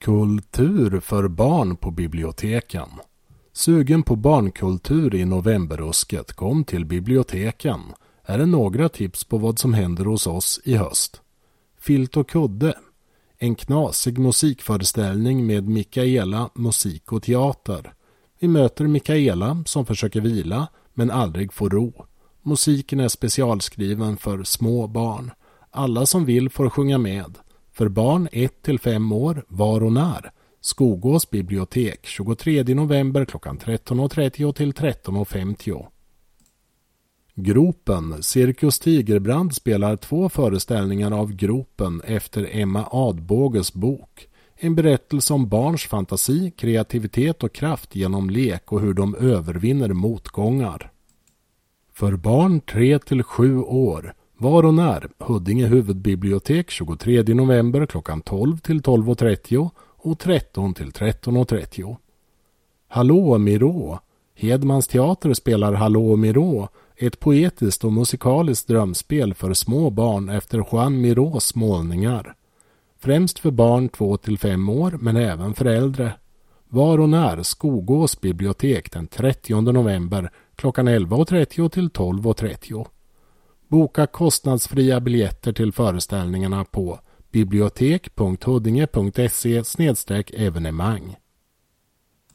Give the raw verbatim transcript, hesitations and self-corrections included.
Kultur för barn på biblioteken. Sugen på barnkultur i novemberrusket, kom till biblioteken. Är det några tips på vad som händer hos oss i höst? Filt och kudde. En knasig musikföreställning med Mikaela, musik och teater. Vi möter Mikaela som försöker vila men aldrig får ro. Musiken är specialskriven för små barn. Alla som vill får sjunga med. För barn ett till fem år, var och när. Skogås bibliotek, tjugotredje november klockan tretton och trettio till tretton och femtio. Gropen. Cirkus Tigerbrand spelar två föreställningar av Gropen efter Emma Adbåges bok. En berättelse om barns fantasi, kreativitet och kraft genom lek och hur de övervinner motgångar. För barn tre till sju år. Var och när. Huddinge huvudbibliotek, tjugotredje november klockan tolv till tolv och trettio och tretton till tretton och trettio. Hallå Miró. Hedmans teater spelar Hallå Miró, ett poetiskt och musikaliskt drömspel för små barn efter Juan Mirås målningar. Främst för barn två till fem år men även för äldre. Var och när. Skogås bibliotek den trettionde november klockan elva och trettio till tolv och trettio. Boka kostnadsfria biljetter till föreställningarna på bibliotek punkt huddinge punkt se snedstreck evenemang.